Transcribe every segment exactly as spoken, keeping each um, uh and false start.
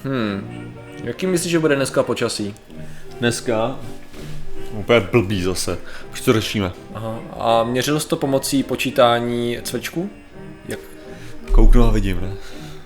Hmm. Jaký myslíš, že bude dneska počasí? Dneska? Úplně blbý zase. Už to řešíme. Aha. A měřil jsi to pomocí počítání cvrčků? Jak? Kouknu a vidím, ne?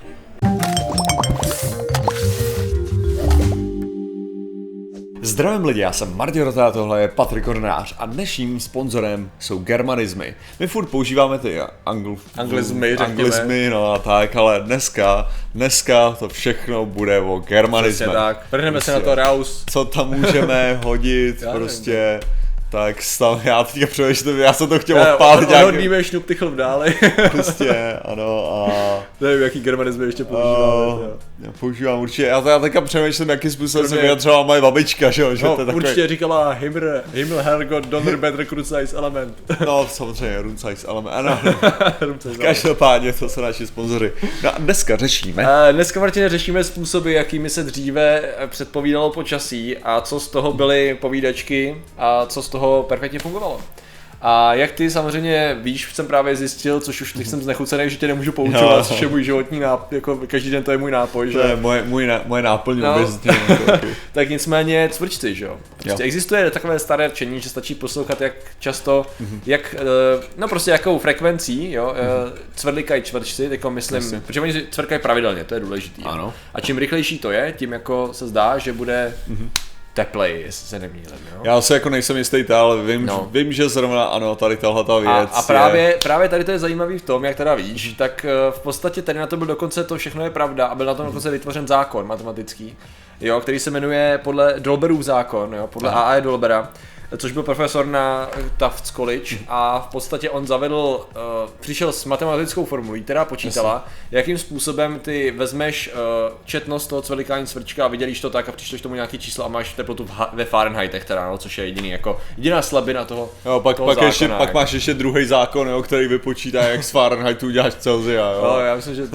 Zdravím lidi, já jsem Martin Rota, tohle je Patrik Kornář a dnešním sponzorem jsou Germanizmy. My furt používáme ty angl... Anglizmy, anglizmy, no a tak, ale dneska, dneska to všechno bude o Germanizmech. tak, vrhneme se na to raus. Co tam můžeme hodit, já prostě... Tak stav, já teďka přemýšlím, já jsem to chtěl já, odpálit nějak... Odhodníme šnup ty chlub dále. Prostě, ano a... Nevím, jaký germanizmy ještě používáme. Uh, já používám určitě, já, já teďka přemýšlím, jakým způsobem se vyjadřovala moje babička, že jo? No, to je určitě takový... říkala Himmel, Himmel, Herrgott, Donner, Better, Kruzsize, Element. No, samozřejmě, Runsize Element, ano. Každopádně, to jsou naši sponzory. No a dneska řešíme. Uh, dneska, Martine, řešíme způsoby, jakými se dříve předpovídalo počasí a co z toho byly povídačky a co z toho perfektně fungovalo. A jak ty samozřejmě víš, jsem právě zjistil, což už teď jsem znechucený, že tě nemůžu poučovat, no. Což je můj životní nápoj, jako každý den to je můj nápoj, to že? To je moje, můj, moje náplň no. obezitě. Tak nicméně cvrčci, že jo? Prostě existuje takové staré rčení, že stačí poslouchat jak často, mm-hmm. jak, no prostě jakou frekvencí, jo, mm-hmm. cvrlikají čvrčci, jako myslím, Jasně. protože oni cvrkají pravidelně, to je důležitý. Ano. A čím rychlejší to je, tím jako se zdá, že bude mm-hmm. teplej, jestli se nemýlím, jo? Já se jako nejsem jistý, ale vím, no. vím, že zrovna ano, tady tahleta věc A, a právě, je... právě tady to je zajímavý v tom, jak teda víš, tak v podstatě tady na to byl dokonce, to všechno je pravda a byl na tom dokonce vytvořen zákon matematický, jo, který se jmenuje podle Dolberův zákon, jo, podle A A Dolbera, což byl profesor na Tufts College a v podstatě on zavedl, uh, přišel s matematickou formulí, která počítala, Jasně. jakým způsobem ty vezmeš uh, četnost toho cvrlikání cvrčka a vydělíš to tak a přišleš tomu nějaký číslo a máš teplotu v ha- ve Fahrenheitech teda, no, což je jediný, jako jediná slabina toho, jo, pak, toho pak, zákona, ještě, jako. pak máš ještě druhý zákon, jo, který vypočítá, jak z Fahrenheitu uděláš Celsia, jo. No, já myslím, že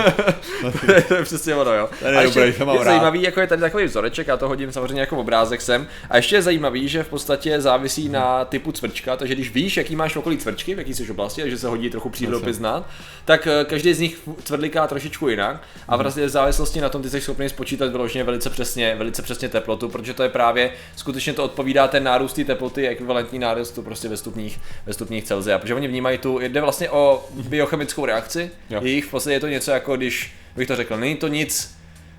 to, je, to je přesně ono, jo. Ten je dobrý, to mám je rád. Zajímavý, jako je tady takový vzoreček, já to hodím samozřejmě jako obrázek sem a ještě je zajímavý, že v podstatě závisí na typu cvrčka, takže když víš, jaký máš okolí cvrčky, v jaký jsi oblasti, takže se hodí trochu přírodopis znát, tak každý z nich cvrliká trošičku jinak a vlastně v závislosti na tom ty jsi schopný spočítat vyloženě velice přesně, velice přesně teplotu, protože to je právě skutečně to odpovídá ten nárůst té teploty, ekvivalentní nárůstu prostě ve stupních, ve stupních Celsia, protože oni vnímají tu, jde vlastně o biochemickou reakci, jo. Jejich v podstatě je to něco jako když bych to řekl, není to nic.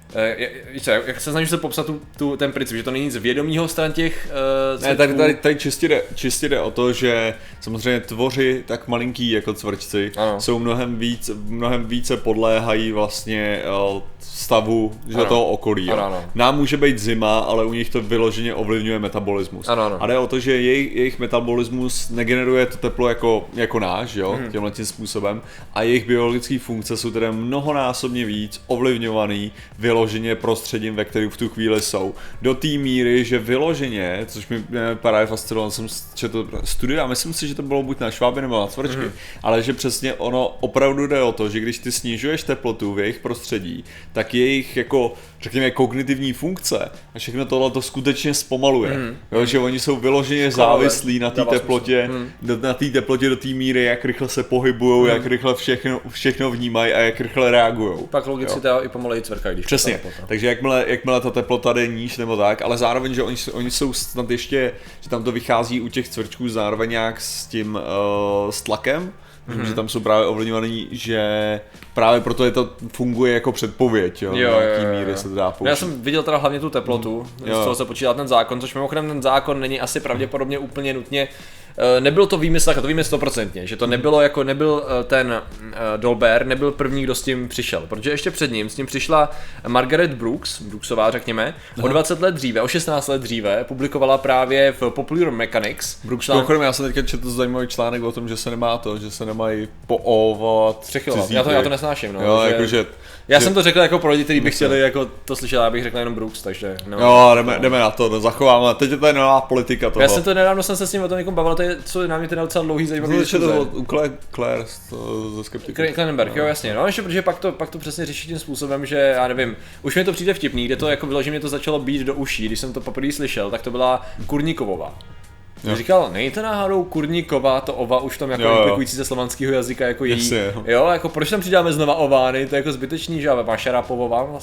Jak, jak se snažíš se popsat tu, tu, ten princip, že to není nic vědomího stran těch uh, ne, tady, tady, tady čistě, jde, čistě jde o to, že samozřejmě tvoři tak malinký jako cvrčci ano. jsou mnohem víc, mnohem více podléhají vlastně uh, stavu že toho okolí. Ano, ano. Nám může být zima, ale u nich to vyloženě ovlivňuje metabolismus. Ano, ano. A jde o to, že jejich, jejich metabolismus negeneruje to teplo jako, jako náš, jo, hmm. tímhle tím způsobem a jejich biologické funkce jsou tedy mnohonásobně víc ovlivňovaný vyloženě prostředím, ve kterém v tu chvíli jsou. Do té míry, že vyloženě, což mi právě fascinovalo, jsem četl studiu a myslím si, že to bylo buď na šváby nebo na cvrčky, mm. ale že přesně ono opravdu jde o to, že když ty snižuješ teplotu v jejich prostředí, tak jejich jako, řekněme, kognitivní funkce a všechno tohle to skutečně zpomaluje. Mm. Jo, že oni jsou vyloženě závislí na té teplotě, mm. do, na té teplotě do té míry, jak rychle se pohybujou, mm. jak rychle všechno, všechno vnímají a jak rychle reagujou. Pak logicky to i pomaleji cvrkají, když přesně. Takže jakmile, jakmile ta teplota jde níž nebo tak, ale zároveň, že oni, oni jsou snad ještě, že tam to vychází u těch cvrčků zároveň nějak s tím uh, s tlakem, mm-hmm. že tam jsou právě ovlivňovaný, že právě proto je to funguje jako předpověď, jo, jo, jaký míry jo. se to dá použít. Já jsem viděl teda hlavně tu teplotu, mm. z toho se počítá ten zákon, což mimochodem ten zákon není asi pravděpodobně úplně nutně. Nebyl to výmysl, to víme stoprocentně, že to nebylo jako nebyl ten Dolber, nebyl první, kdo s tím přišel, protože ještě před ním s tím přišla Margaret Brooks, Brooksová řekněme, o dvacet let dříve, o šestnáct let dříve, publikovala právě v Popular Mechanics. Brooks, člán... já jsem teďka četl zajímavý článek o tom, že se nemá to, že se nemají poovat, přechylovat, já to, já to nesnáším, no. Jo, že... jako, že... Já že... jsem to řekl jako pro lidi, kteří by chtěli jako to slyšet, já bych řekl jenom Brooks, takže no. Jo, jdeme, jdeme na to, no, zachováme, teď je to nová politika toho. Já jsem to nedávno jsem se s ním o tom někom bavil, to je, co na mě teda docela dlouhý zajímavý diskuze. To u Claire ze Skeptiku. Klenenberg, jo jasně, no ještě protože pak to, pak to přesně řeší tím způsobem, že já nevím, už mi to přijde vtipný, kde to jako vyloženě mě to začalo být do uší, když jsem to poprvé slyšel, tak to byla Kurníkovová. Jo. Říkal, není to náhodou Kurníková, to ova už tam jako implikující ze slovanského jazyka jako jí. Jo. jo, jako proč tam přidáme znova ovány, to je jako zbytečný, že a má Šarapovová vlastně.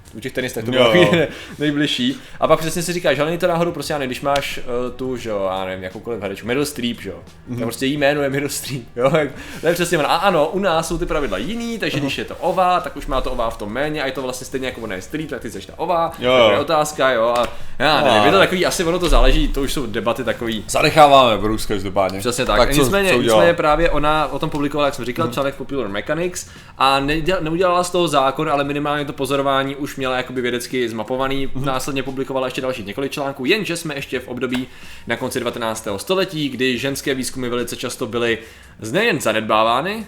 u těch tenistech to bylo no. nejbližší. A pak přesně si říkáš, ale není to náhodou prostě, já nevím, když máš uh, tu, že jo, já nevím, jakoukoliv herečku, Meryl Streep, že jo, mm-hmm. tak prostě jí jméno je Meryl Streep, jo, to je přesně ono. A ano, u nás jsou ty pravidla jiný, takže uh-huh. když je to ova, tak už má to ova v tom jméně a je to vlastně stejně jako ona je Streep, tak ty seš ta ova, jo, jo. To je otázka, jo, a já nevím, je to takový, asi ono to záleží, to už jsou debaty takový. Zanecháváme Bruce každopádně. Přesně tak, tak co, nicméně, co nicméně právě ona o tom publikovala, jak jsem říkal, mm-hmm. článek Popular Mechanics a neudělala z toho zákon, ale minimálně to pozorování už měla jakoby vědecky zmapovaný, mm-hmm. následně publikovala ještě další několik článků, jenže jsme ještě v období na konci devatenáctého století, kdy ženské výzkumy velice často byly nejen zanedbávány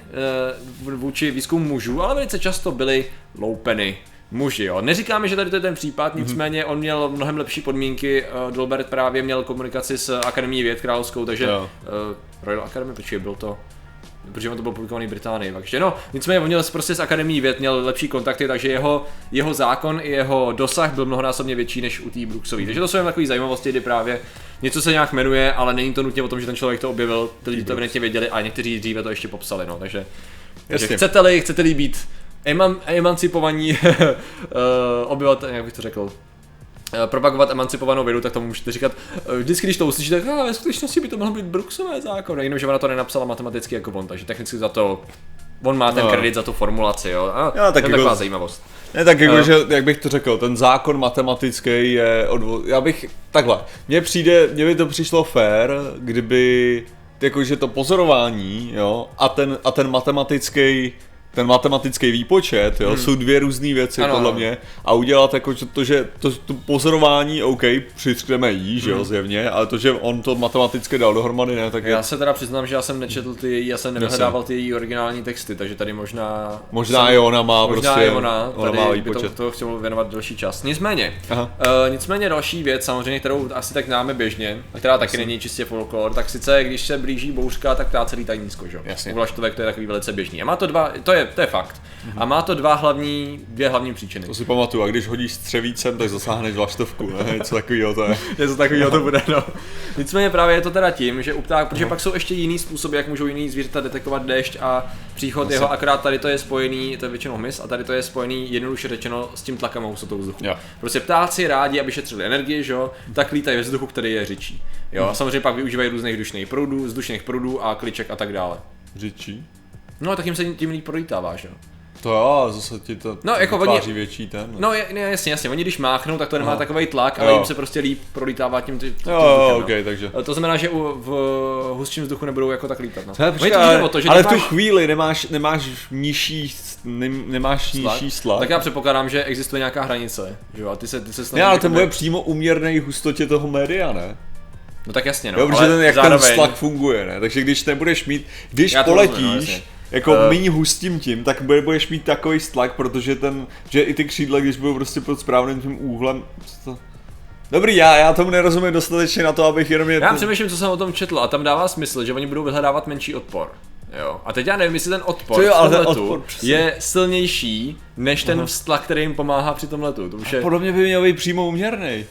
e, vůči výzkumu mužů, ale velice často byly loupeny muži, jo. Neříkáme, že tady to je ten případ, nicméně on měl mnohem lepší podmínky, uh, Dilbert právě měl komunikaci s Akademií věd královskou, takže uh, Royal Academy, počkej, byl to, protože on to byl publikovaný v Británii, takže no, nicméně on měl prostě s Akademií věd, měl lepší kontakty, takže jeho, jeho zákon i jeho dosah byl mnohonásobně větší než u té Brooksové, takže to jsou jen takové zajímavosti, kdy právě něco se nějak jmenuje, ale není to nutně o tom, že ten člověk to objevil, ty lidi to evidentně věděli a někteří dříve to ještě popsali, no, takže, takže chcete-li, chcete-li být Eman, emancipovaní uh, obyvatel, jak bych to řekl, uh, propagovat emancipovanou vědu, tak tomu můžete říkat, uh, vždycky když to uslyšíte, tak ah, ve skutečnosti by to mohlo být Brooksové zákony, jenomže ona to nenapsala matematicky jako on, takže technicky za to, on má ten no. kredit za tu formulaci, jo, a ja, tak to je jako, taková zajímavost. Ne, tak jako, uh, že, jak bych to řekl, ten zákon matematický je, odvo... já bych, takhle, mně přijde, mně by to přišlo fair, kdyby, jakože to pozorování, jo, a ten, a ten matematický ten matematický výpočet, jo, hmm. jsou dvě různé věci ano, podle mě a udělat jako to, že to, to pozorování, OK, přitřkneme jí, že jo, hmm. zjevně, ale to, že on to matematicky dal dohromady, ne, tak já je... se teda přiznám, že já jsem nečetl ty její, já jsem nevyhledával ty její originální texty, takže tady možná... Možná jsem, i ona má možná prostě, i ona, ona má výpočet. To, to chtěl věnovat další čas. Nicméně, uh, nicméně další věc, samozřejmě, kterou asi tak známe běžně, a která taky není čistě folklor, tak sice, když se blíží bouřka, tak táce lítají nízko, že jo. U vlaštovek to je takový velice běžný. A má to dva, to je, to je fakt. Mm-hmm. A má to dva hlavní, dvě hlavní příčiny. To si pamatuju, a když hodíš střevícem, tak zasáhneš vlaštovku, ne? Něco takovýho to je. Něco takovýho to bude, no. Nicméně právě je to teda tím, že u ptáků, protože pak jsou ještě jiný způsoby, jak můžou jiný zvířata detekovat déšť a příchod Asi. jeho, akorát tady to je spojený, to je většinou hmyz, a tady to je spojený jednoduše řečeno s tím tlakem a hustotou vzduchu. Jo. Prostě ptáci rádi, aby šetřili energii, že jo, tak lítají ve vzduchu, který je řičí. Jo, hmm. samozřejmě pak využívají různých vzdušných proudů, vzdušných proudů a kliček a tak dále. Řičí? No, tak jim se tím líp prolítává, že jo. To jo, zase ti to no, jako vytváří oni, větší ten. Ne? No jasně, jasně, oni když máchnou, tak to nemá takový tlak, ale jo. jim se prostě líp prolítává tím, tím, tím jo, vzduchem, okay, no. takže. To znamená, že u, v hustším vzduchu nebudou jako tak lítat, no. Hele, počkej, ale, to, že ale nemáš... v tu chvíli nemáš, nemáš nižší, ne, nemáš slak? nižší slak. Tak já předpokládám, že existuje nějaká hranice, že jo, a ty se, ty se snažíš... Ne, ale to bude přímo uměrnej hustotě toho média, ne? No tak jasně, no. Jo, protože ten, jak zároveň... ten slak funguje, ne? Takže když nebudeš mít, když já poletíš, rozumím, no, jako uh, méně hustým tím, tak budeš mít takový tlak, protože ten, že i ty křídla, když budou prostě pod správným tím úhlem, to... Dobrý, já, já tomu nerozumím dostatečně na to, abych jenom je... Já to... přemýšlím, co jsem o tom četl, a tam dává smysl, že oni budou vyhledávat menší odpor. Jo. A teď já nevím, jestli ten odpor jo, v tom ten letu odpor, je silnější, než ten tlak, který jim pomáhá při tom letu. To už je... Podobně by měl být přímo uměrný.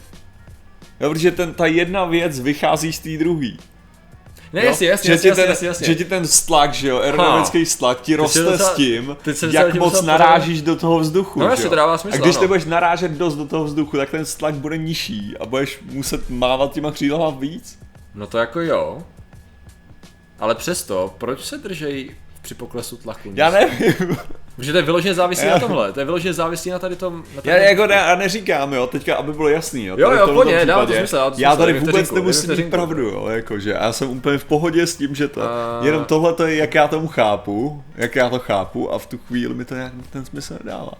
Jo, protože ten, ta jedna věc vychází z té druhý. Ne, jasně, jasně, že, jasně, ten, jasně, jasně. že ti ten stlak, že jo, aerodynamický stlak ti roste docela, s tím, jak moc narážíš do toho vzduchu, no, jasně, to dává smysl, a když no. nebudeš narážet dost do toho vzduchu, tak ten stlak bude nižší a budeš muset mávat těma křídlama víc. No to jako jo, ale přesto, proč se držej při poklesu tlaku? Já nevím. Protože to je vyloženě závisí já. na tomhle, to je vyloženě závisí na tady tom... Na já jako ne, já neříkám, jo, teďka, aby bylo jasný, jo. Jo, jo, pojď, dává to smysl. Já, já tady vůbec vteřinku, nemusím mít pravdu, jo, jakože já jsem úplně v pohodě s tím, že to, uh... jenom tohle to je, jak já tomu chápu, jak já to chápu a v tu chvíli mi to nějak ten smysl nedává.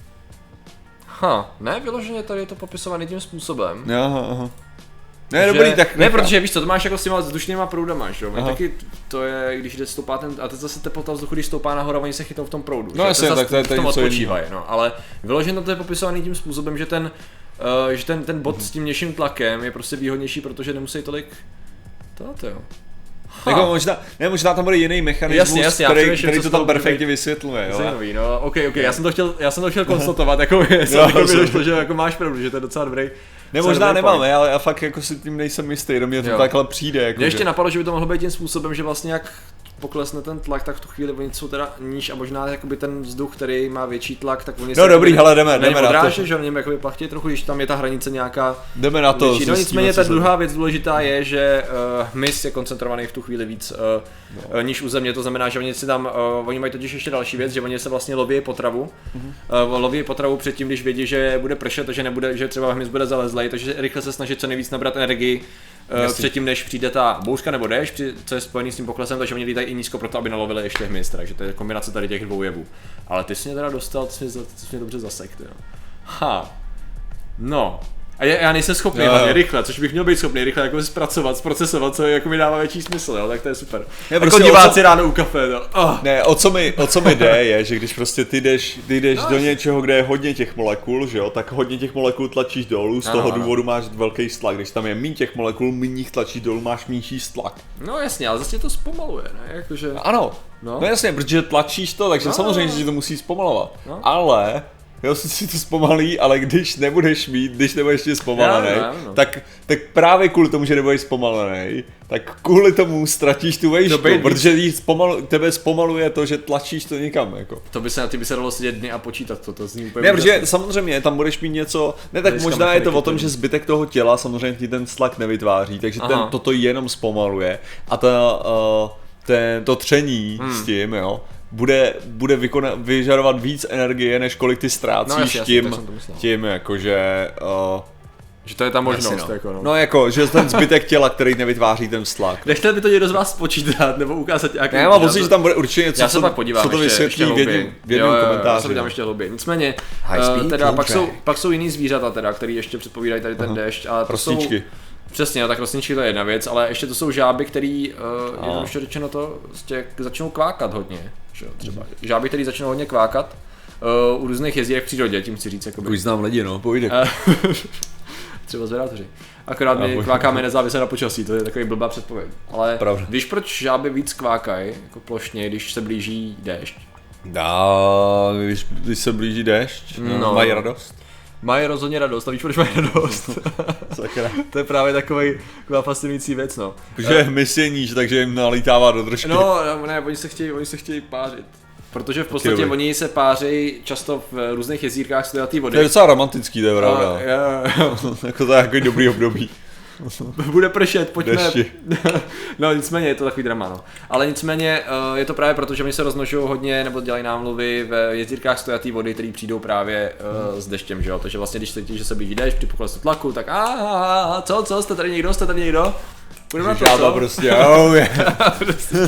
Ha, ne, vyloženě tady je to popisovaný tím způsobem. Aha, aha. Ne, že, dobrý, tak ne, nechám. Protože víš co, to máš jako s těma vzdušnýma proudama, že jo, taky to je, když jde stoupá ten, a teď zase teplota vzduchu, když stoupá nahoru, oni se chytou v tom proudu, no jasně, to tak to je v tom odpočívají, no, ale vyloženě to je popisovaný tím způsobem, že ten, uh, že ten, ten bod mm-hmm. s tím nižším tlakem je prostě výhodnější, protože nemusí tolik, to to jo. Jako možná, ne, možná tam bude jiný mechanismus, jasně, jasně, který, který to tam perfektně vysvětluje, jo. Zajímavý, no, ok, ok, já jsem to chtěl, já jsem to chtěl konstatovat, jako věc, jako to, že jako máš pravdu, že to je docela dobrý. Ne, možná nemáme, ale já fakt jako si tím nejsem jistý, do mě to jo. takhle přijde. Jako mě ještě že... napadlo, že by to mohlo být tím způsobem, že vlastně jak poklesne ten tlak, tak v tu chvíli oni jsou teda níž a možná jakoby ten vzduch, který má větší tlak, tak oni no dobrý, hele, jdeme, jdeme na to. Že v něm jakoby plachtí trochu, když tam je ta hranice nějaká. Jdeme na to. No nicméně ta druhá věc důležitá je, že uh, hmyz je koncentrovaný v tu chvíli víc uh, no. níž u země, to znamená, že oni si tam, uh, oni mají totiž ještě další věc, že oni se vlastně loví potravu, mm-hmm. uh, loví potravu předtím, když vědí, že bude pršet, že nebude, že třeba hmyz bude zalezlej, takže rychle se snaží co nejvíc nabrat energii. Uh, předtím, než přijde ta bouřka nebo déšť, co je spojený s tím poklesem, takže oni lítají i nízko proto, aby nalovili ještě hmyz, takže to je kombinace tady těch dvou jevů. Ale ty jsi mě teda dostal, ty jsi mě, ty jsi mě dobře zasek, jo. Ha. No. A já, já nejsem schopný no, hlavně rychle, což bych měl být schopný rychle jako zpracovat, zpracovat, co jako mi dává větší smysl, jo, tak to je super. Ne, jako prostě diváci co... ráno u kafe, no. Oh. Ne, o co mi, o co mi jde je, že když prostě ty jdeš, ty jdeš no, do něčeho, kde je hodně těch molekul, že jo, tak hodně těch molekul tlačíš dolů, z ano, toho ano. důvodu máš velký tlak, když tam je méně těch molekul, méně jich tlačíš dolů, máš menší tlak. No jasně, ale zase to zpomaluje, ne, jakože... Ano, no, no jasně, protože tlačíš to, takže no, samozřejmě, že to musí zpomalovat, no. ale... Jo, si to zpomalí, ale když nebudeš mít, když nebudeš ještě zpomalený, no, no, no. tak, tak právě kvůli tomu, že nebudeš zpomalený, tak kvůli tomu ztratíš tu vejšku, protože jí zpomalu, tebe zpomaluje to, že tlačíš to někam, jako. To by se na ty by se dalo sedět dny a počítat to, to zní úplně. Ne, protože samozřejmě tam budeš mít něco, ne tak možná mechaniky, je to o tom, že zbytek toho těla samozřejmě ti ten tlak nevytváří, takže ten, toto jenom zpomaluje a ta, uh, ten, to tření hmm. s tím, jo. Bude, bude vykona, vyžadovat víc energie, než kolik ty ztrácíš no, jasně, tím, tím jakože... Uh, že to je ta možnost, jasně, no. jako no. No jako, že ten zbytek těla, který nevytváří ten tlak. Nechtěl by to někdo z vás spočítat, nebo ukázat nějaký... Já mám pocit, že tam bude určitě něco, já se pak podívám, co to vysvětlí v jednom, v jednom komentáři. Já se podívám ještě hlouběji. Nicméně, uh, teda pak jsou, pak jsou jiný zvířata teda, který ještě předpovídají tady ten Aha. déšť. A to jsou, přesně, no, tak rostničky to je jedna věc, ale ještě to jsou žáby, který, uh, jednoduše řečeno to, prostě začnou kvákat hodně. Třeba. Žáby, který začnou hodně kvákat uh, u různých jezdírek v přírodě, tím chci říct. Jakoby. Už znám lidi, no, pojde. Třeba zvědátoři. Akorát my no, kvákáme nezávisle na počasí, to je takový blbá předpověď. Ale Pravda. Víš, proč žáby víc kvákají, jako plošně, když se blíží déšť? Dá, když, když se blíží déšť, no. No, mají radost. Mají rozhodně radost, a víš, proč mají radost? To je právě takový, taková fascinující věc, no. Protože hmyz je níž, takže jim nalítává do držky. No, ne, oni se chtějí, oni se chtějí pářit. Protože v podstatě Taky oni se páří často v různých jezírkách stojatý vody. To je docela romantický, to je pravda. Jako to je jako dobrý období. Bude pršet, pojďme. No nicméně je to takový drama, no. Ale nicméně je to právě proto, že oni se rozmnožují hodně nebo dělají námluvy ve jezdírkách stojatý vody, které přijdou právě uh, s deštěm, že jo. Takže vlastně když cítíš, že se blíží déšť při poklesu tlaku, tak a, a, a co, co, jste tady někdo, jste tady někdo? Půjdeme na to, co? Prostě, oh, yeah.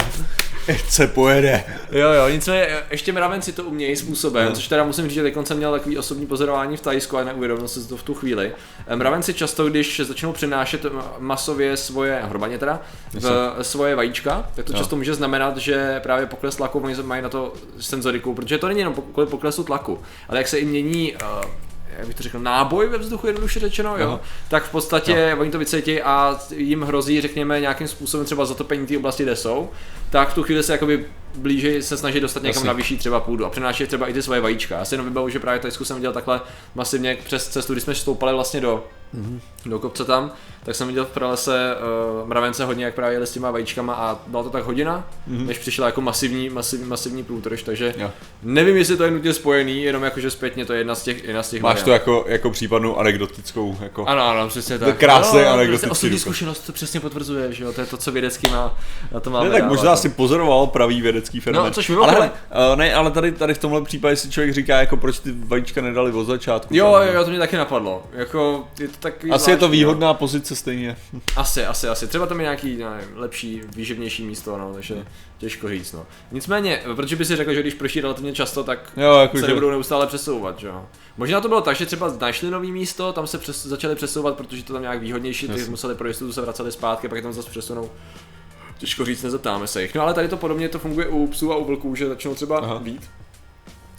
Ať se pojede. Jo, jo, nicméně ještě mravenci to umějí způsobem, no. Což teda musím říct, že teď jsem měl takový osobní pozorování v Thajsku a neuvědomil jsem si to v tu chvíli. Mravenci často, když začnou přenášet masově svoje, hromadně teda, v, svoje vajíčka, tak to no. často může znamenat, že právě pokles tlaku oni mají na to senzoriku, protože to není jenom kvůli poklesu tlaku, ale jak se jim mění uh, jak bych to řekl, náboj ve vzduchu, jednoduše řečeno, jo, tak v podstatě no. oni to vycítí a jim hrozí, řekněme, nějakým způsobem třeba zatopení té oblasti, kde jsou, tak v tu chvíli se jakoby blíže se snaží dostat někam Jasně. na vyšší třeba půdu a přenáší třeba i ty svoje vajíčka. Já si jenom vybavu, že právě v Thajsku jsem viděl takhle masivně přes cestu, když jsme stoupali vlastně do, mm-hmm. do kopce tam, tak jsem viděl v pralese uh, mravence hodně, jak právě jeli s těma vajíčkama a byla to tak hodina, mm-hmm. než přišla jako masivní, masivní, masivní průtrž, takže jo. nevím, jestli to je nutně spojený, jenom jakože zpětně to je jedna z těch, jedna z těch Máš variant. To jako, jako případnou anekdotickou, jako ano, ano, přesně tak. Krásný no, anekdotický osobní zkušenost to přesně potvrzuje, že jo, to je to, co vědecký má, na to máme. Ne, tak možná si pozoroval pravý vědecký fenomén. No, což ale hele, uh, ne, ale tady, tady v tomhle případě si člověk říká, jako proč ty vajíčka nedali od začátku. Jo, jo, jo, to mě taky napadlo. Jako, je to takový asi zvláštní, je to výhodná jo. pozice stejně. Asi, asi, asi. Třeba tam je nějaký nevím, lepší, výživnější místo, no, takže těžko říct, no. Nicméně, protože by si řekl, že když prší relativně často, tak jo, jako se že... nebudou neustále přesouvat, že jo. Možná to bylo tak, že třeba našli nový místo, tam se přes, začali přesouvat, protože to tam nějak výhodnější, ty museli pro jistotu se vraceli zpátky, pak je tam zase přesunou. Těžko říct, nezeptáme se jich. No ale tady to podobně to funguje u psů a u vlků, že začnou třeba Aha. být.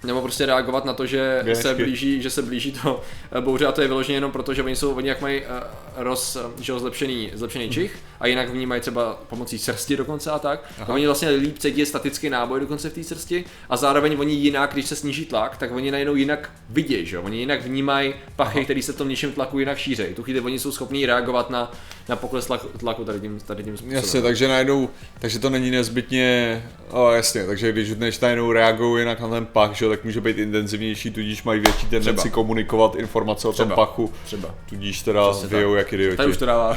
nebo prostě reagovat na to, že Věčky. se blíží, že se blíží to bouře a to je vyloženě jenom proto, že oni jsou, oni jak mají uh, roz, že jo, zlepšený, zlepšený čich a jinak vnímají třeba pomocí srsti dokonce a tak. A oni vlastně líp cítí statický náboj dokonce v té srsti a zároveň oni jinak, když se sníží tlak, tak oni najednou jinak vidějí, že jo, oni jinak vnímají pachy, které se v tom nižším tlaku jinak šířejí. Tu chvíli oni jsou schopní reagovat na, na pokles tlaku tady tím, tady tím způsobem. Jasně, takže najednou, takže to není nezbytně, oh, jasně, takže když než najednou reagují jinak na ten pach, že, tak může být intenzivnější, tudíž mají větší tendenci komunikovat informace o tom Třeba. pachu, Třeba. tudíž teda vyjou jak idioti. Tady už to dává.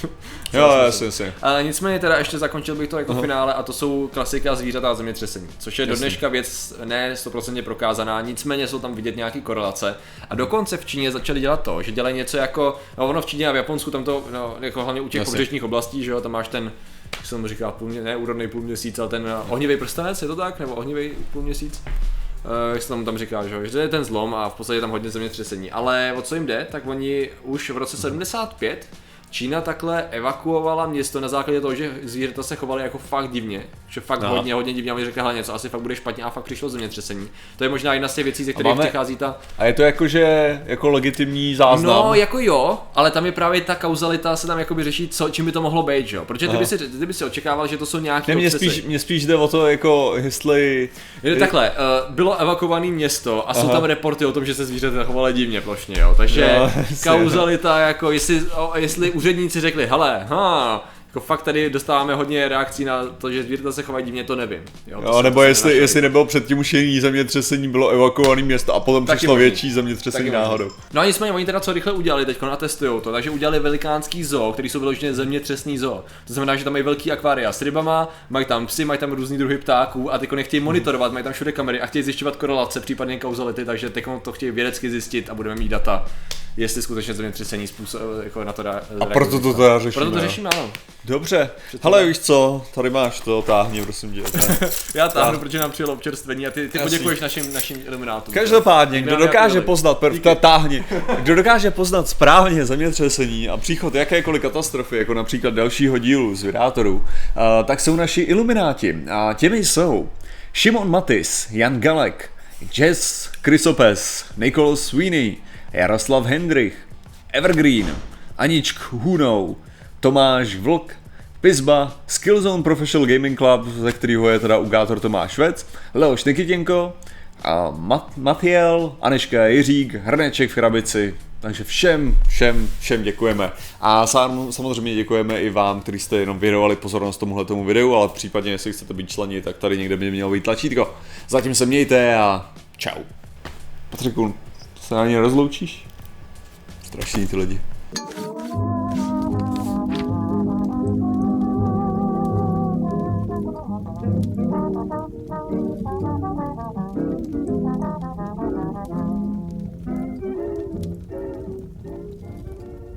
Jo, jasně, jasně. Ale nicméně teda ještě zakončil bych to jako uh-huh. finále a to jsou klasika zvířata a zemětřesení, což je Jasně. do dneška věc ne sto procent prokázaná, nicméně jsou tam vidět nějaký korelace a dokonce v Číně začali dělat to, že dělají něco jako, no ono v Číně a v Japonsku tam to, no, jako hlavně u těch Jasně. pobřežních oblastí, že jo, tam máš ten, jak jsem mu říkal, půl, ne úrodný půlměsíc, ale ten ohnivý prstenec, je to tak, nebo ohnivý půlměsíc? Uh, jak se tam, tam říká, že, že je ten zlom a v podstatě tam hodně zemětřesení, ale o co jim jde, tak oni už v roce sedmdesát pět Čína takhle evakuovala město na základě toho, že zvířata se chovaly jako fakt divně, že fakt Aha. hodně, hodně divně a mi řekli, hele něco, asi fakt bude špatně a fakt přišlo zemětřesení. To je možná jedna z těch věcí, ze kterých máme... přichází ta... A je to jako, že jako legitimní záznam? No, jako jo, ale tam je právě ta kauzalita, se tam jakoby řeší, co, čím by to mohlo být, jo? Protože ty by, si, ty by si očekával, že to jsou nějaké ne, mě spíš, mě spíš jde o to, jako jestli... Je takhle, uh, bylo evakuované město a Aha. jsou tam reporty o tom, že se zvířata chovaly divně plošně, jo? Takže no, kauzalita, jako jestli, o, jestli úředníci řekli, hele, ha, jako fakt tady dostáváme hodně reakcí na to, že zvířata se chovají divně, to nevím. Jo, to jo, nebo jestli, jestli nebylo předtím už jiný zemětřesení, bylo evakuované město a potom taky přišlo možný. Větší zemětřesení náhodou. No a nicméně oni teda co rychle udělali, teď natestujou to, takže udělali velikánský zoo, který jsou vyloženě zemětřesný zoo. To znamená, že tam mají velký akvária s rybama, mají tam psy, mají tam různý druhy ptáků a teď nechtějí monitorovat, mají tam všude kamery a chtějí zjišťovat korelace, případně kauzality, takže teď to chtějí vědecky zjistit a budeme mít data, jestli skutečně zemětřesení způsob jako na to dá. A proto to teda řešíme. Proto to řešíme, ano. Dobře. Hele, víš co, tady máš to, táhni, prosím tě. Já táhnu, protože nám přijelo občerstvení a ty, ty poděkuješ našim, našim iluminátům. Každopádně, kdo dokáže poznat, perfta, táhni, kdo dokáže poznat správně zemětřesení a příchod jakékoliv katastrofy, jako například dalšího dílu z Vidátorů, tak jsou naši ilumináti. A těmi jsou Šimon Matis, Jan Galek, Jess Krysopes, Nicole Sweeney, Jaroslav Hendrich, Evergreen, Aničk Hunou, Tomáš Vlk, Pizba, Skillzone Professional Gaming Club, ze kterého je teda ugátor Tomáš Vec, Leoš Nikitěnko, a Mat- Matiel, Aneška Jiřík, Hrneček v krabici. Takže všem, všem, všem děkujeme. A sám, samozřejmě děkujeme i vám, kteří jste jenom věnovali pozornost tomuhle tomu videu, ale případně, jestli chcete být členi, tak tady někde by mělo být tlačítko. Zatím se mějte a čau. Patriku, se na ně rozloučíš? Strašný ty lidi.